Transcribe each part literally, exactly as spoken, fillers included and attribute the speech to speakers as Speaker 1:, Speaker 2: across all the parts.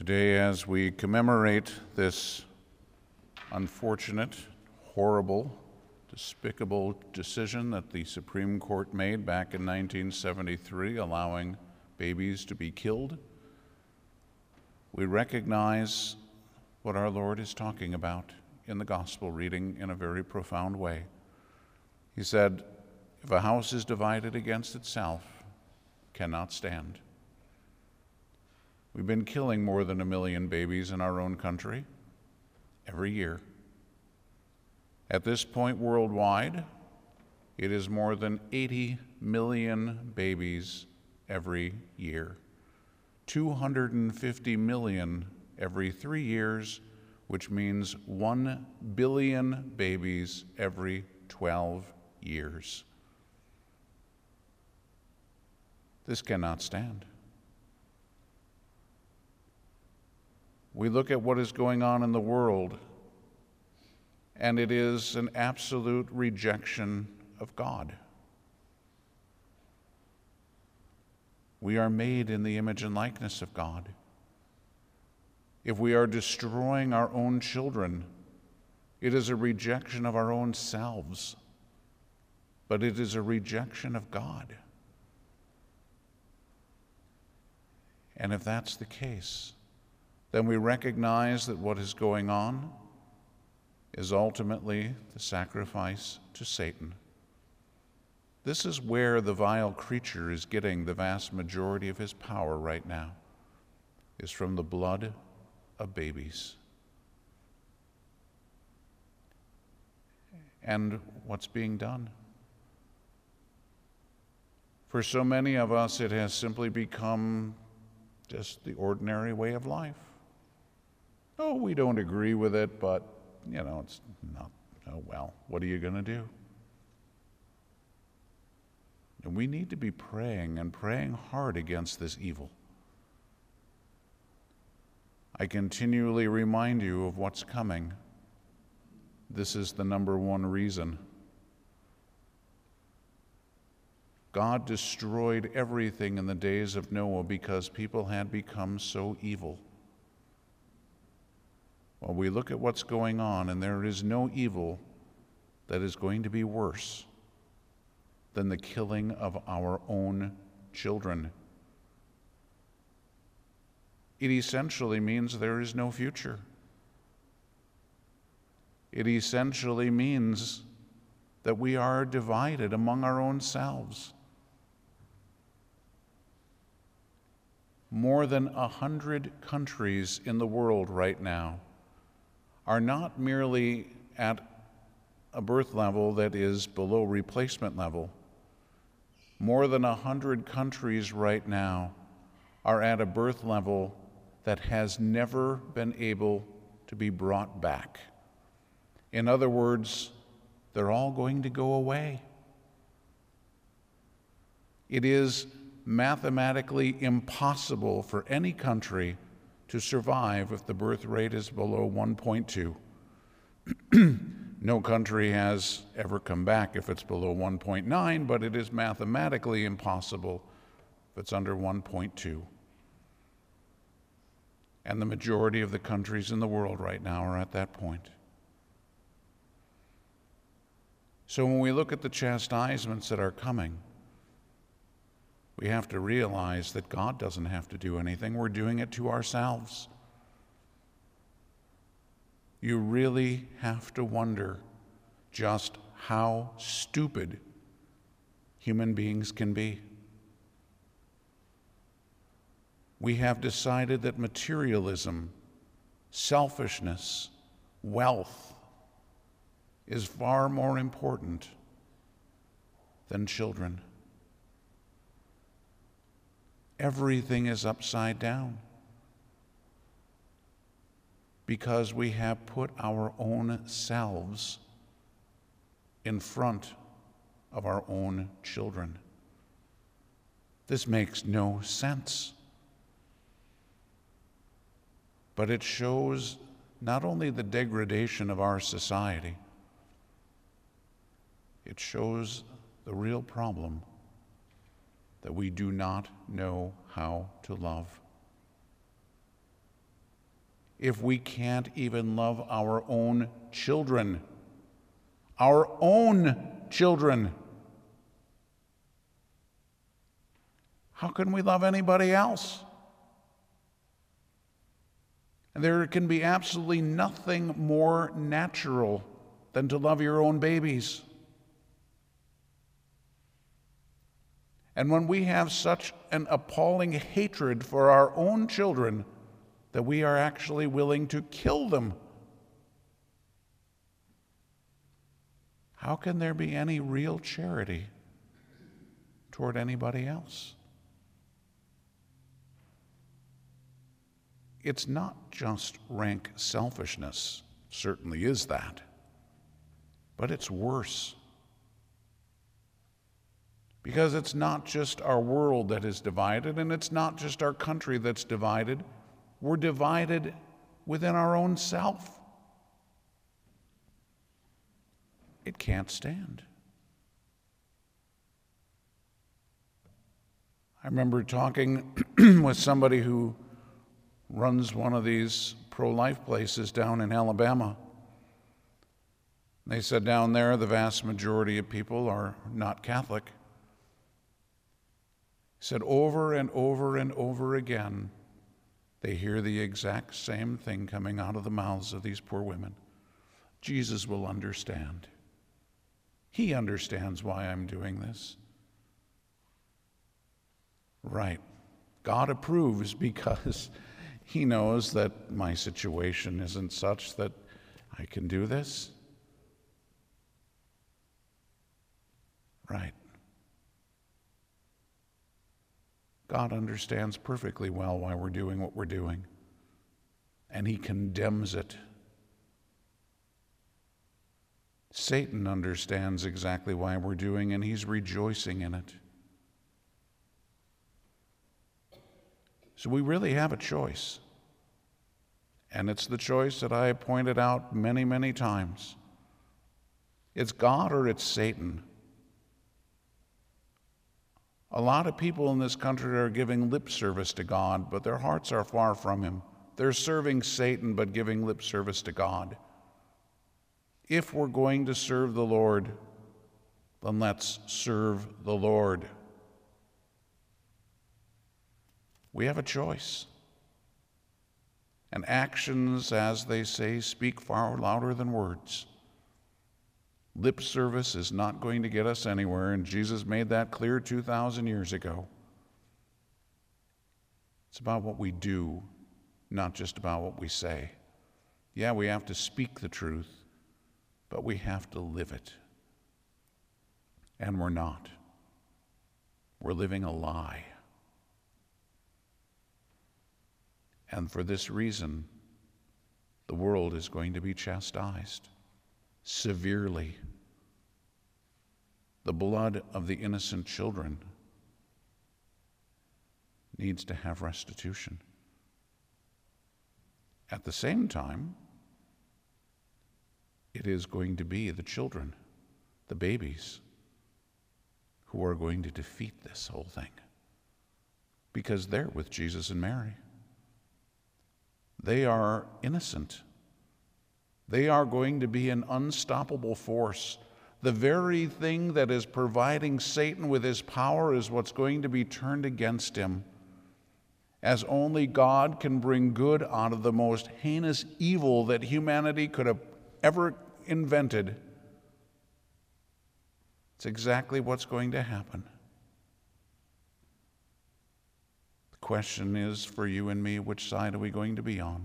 Speaker 1: Today, as we commemorate this unfortunate, horrible, despicable decision that the Supreme Court made back in nineteen seventy-three, allowing babies to be killed, we recognize what our Lord is talking about in the gospel reading in a very profound way. He said, "If a house is divided against itself, it cannot stand." We've been killing more than a million babies in our own country every year. At this point worldwide, it is more than eighty million babies every year. two hundred fifty million every three years, which means one billion babies every twelve years. This cannot stand. We look at what is going on in the world, and it is an absolute rejection of God. We are made in the image and likeness of God. If we are destroying our own children, it is a rejection of our own selves, but it is a rejection of God. And if that's the case, then we recognize that what is going on is ultimately the sacrifice to Satan. This is where the vile creature is getting the vast majority of his power right now, is from the blood of babies. And what's being done? For so many of us, it has simply become just the ordinary way of life. Oh, we don't agree with it, but, you know, it's not, oh, well, what are you going to do? And we need to be praying and praying hard against this evil. I continually remind you of what's coming. This is the number one reason. God destroyed everything in the days of Noah because people had become so evil. Well, we look at what's going on, and there is no evil that is going to be worse than the killing of our own children. It essentially means there is no future. It essentially means that we are divided among our own selves. More than a hundred countries in the world right now are not merely at a birth level that is below replacement level. More than a hundred countries right now are at a birth level that has never been able to be brought back. In other words, they're all going to go away. It is mathematically impossible for any country to survive if the birth rate is below one point two. No country has ever come back if it's below one point nine, but it is mathematically impossible if it's under one point two. And the majority of the countries in the world right now are at that point. So when we look at the chastisements that are coming, we have to realize that God doesn't have to do anything. We're doing it to ourselves. You really have to wonder just how stupid human beings can be. We have decided that materialism, selfishness, wealth is far more important than children. Everything is upside down because we have put our own selves in front of our own children. This makes no sense. But it shows not only the degradation of our society, it shows the real problem that we do not know how to love. if we can't even love our own children? Our own children. How can we love anybody else? And there can be absolutely nothing more natural than to love your own babies. And when we have such an appalling hatred for our own children that we are actually willing to kill them, how can there be any real charity toward anybody else? It's not just rank selfishness, certainly is that, but it's worse. Because it's not just our world that is divided, and it's not just our country that's divided. We're divided within our own self. It can't stand. I remember talking with somebody who runs one of these pro-life places down in Alabama. They said down there the vast majority of people are not Catholic. He said over and over and over again, they hear the exact same thing coming out of the mouths of these poor women. Jesus will understand. He understands why I'm doing this. Right. God approves because He knows that my situation isn't such that I can do this. Right. God understands perfectly well why we're doing what we're doing, and He condemns it. Satan understands exactly why we're doing, and he's rejoicing in it. So we really have a choice, and it's the choice that I have pointed out many, many times. It's God or it's Satan. A lot of people in this country are giving lip service to God, but their hearts are far from Him. They're serving Satan, but giving lip service to God. If we're going to serve the Lord, then let's serve the Lord. We have a choice. And actions, as they say, speak far louder than words. Lip service is not going to get us anywhere, and Jesus made that clear two thousand years ago. It's about what we do, not just about what we say. Yeah, we have to speak the truth, but we have to live it. And we're not. We're living a lie. And for this reason, the world is going to be chastised severely. The blood of the innocent children needs to have restitution. At the same time, it is going to be the children, the babies, who are going to defeat this whole thing, because they're with Jesus and Mary. They are innocent. They are going to be an unstoppable force. The very thing that is providing Satan with his power is what's going to be turned against him, as only God can bring good out of the most heinous evil that humanity could have ever invented. It's exactly what's going to happen. The question is, for you and me, which side are we going to be on?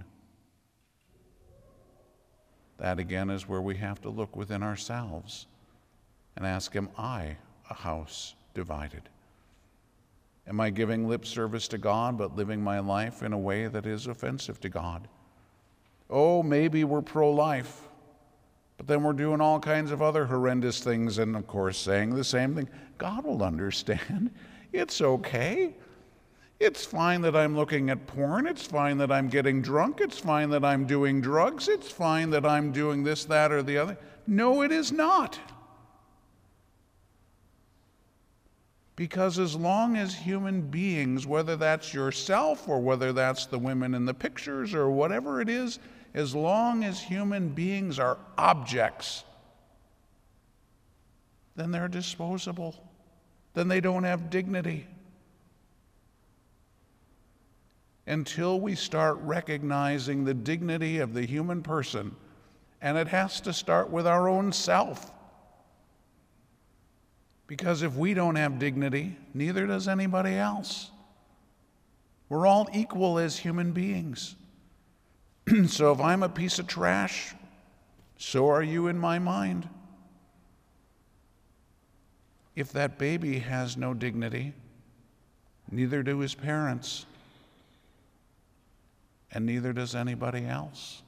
Speaker 1: That again is where we have to look within ourselves and ask, am I a house divided? Am I giving lip service to God but living my life in a way that is offensive to God? Oh, maybe we're pro-life, but then we're doing all kinds of other horrendous things and, of course, saying the same thing. God will understand. It's okay. It's fine that I'm looking at porn. It's fine that I'm getting drunk. It's fine that I'm doing drugs. It's fine that I'm doing this, that, or the other. No, it is not. Because as long as human beings, whether that's yourself or whether that's the women in the pictures or whatever it is, as long as human beings are objects, then they're disposable. Then they don't have dignity. Until we start recognizing the dignity of the human person, and it has to start with our own self. Because if we don't have dignity, neither does anybody else. We're all equal as human beings. So if I'm a piece of trash, so are you in my mind. If that baby has no dignity, neither do his parents, and neither does anybody else.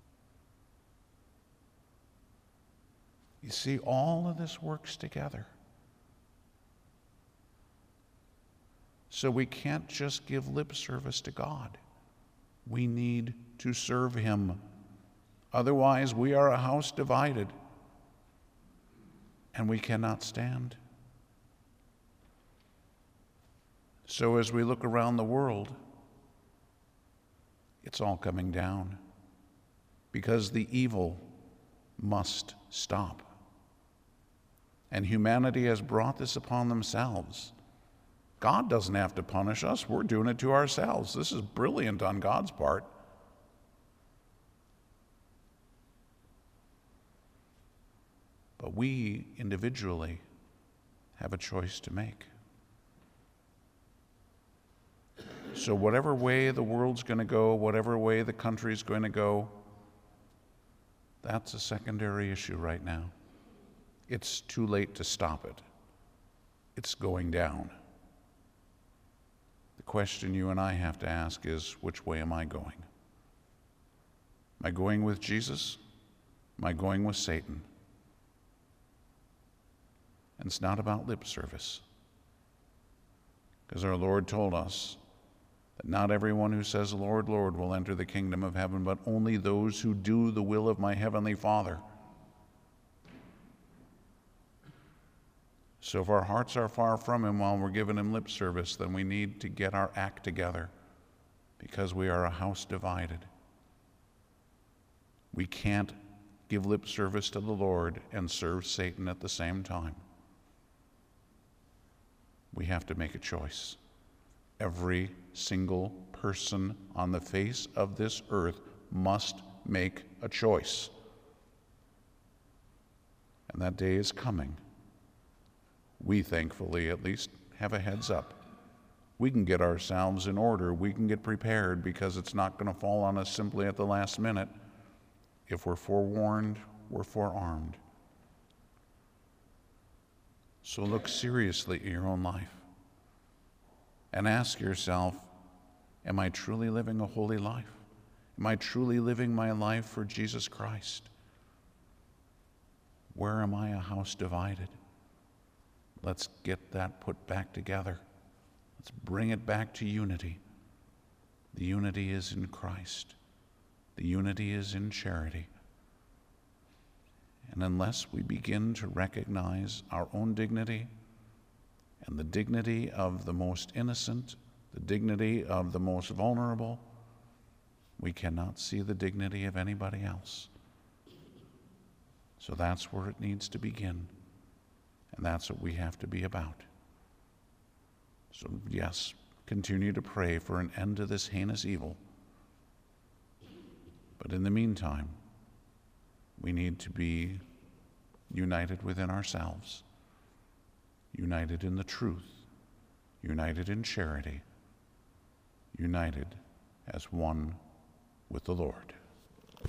Speaker 1: You see, all of this works together. So we can't just give lip service to God. We need to serve him. Otherwise, we are a house divided, and we cannot stand. So as we look around the world, it's all coming down because the evil must stop. And humanity has brought this upon themselves. God doesn't have to punish us. We're doing it to ourselves. This is brilliant on God's part. But we individually have a choice to make. So whatever way the world's going to go, whatever way the country's going to go, that's a secondary issue right now. It's too late to stop it. It's going down. The question you and I have to ask is, which way am I going? Am I going with Jesus? Am I going with Satan? And it's not about lip service. Because our Lord told us that not everyone who says, Lord, Lord, will enter the kingdom of heaven, but only those who do the will of my heavenly Father. So if our hearts are far from him while we're giving him lip service, then we need to get our act together, because we are a house divided. We can't give lip service to the Lord and serve Satan at the same time. We have to make a choice. Every single person on the face of this earth must make a choice. And that day is coming. We, thankfully, at least have a heads up. We can get ourselves in order. We can get prepared, because it's not going to fall on us simply at the last minute. If we're forewarned, we're forearmed. So look seriously at your own life and ask yourself, am I truly living a holy life? Am I truly living my life for Jesus Christ? Where am I a house divided? Let's get that put back together. Let's bring it back to unity. The unity is in Christ. The unity is in charity. And unless we begin to recognize our own dignity and the dignity of the most innocent, the dignity of the most vulnerable, we cannot see the dignity of anybody else. So that's where it needs to begin. And that's what we have to be about. So yes, continue to pray for an end to this heinous evil. But in the meantime, we need to be united within ourselves, united in the truth, united in charity, united as one with the Lord.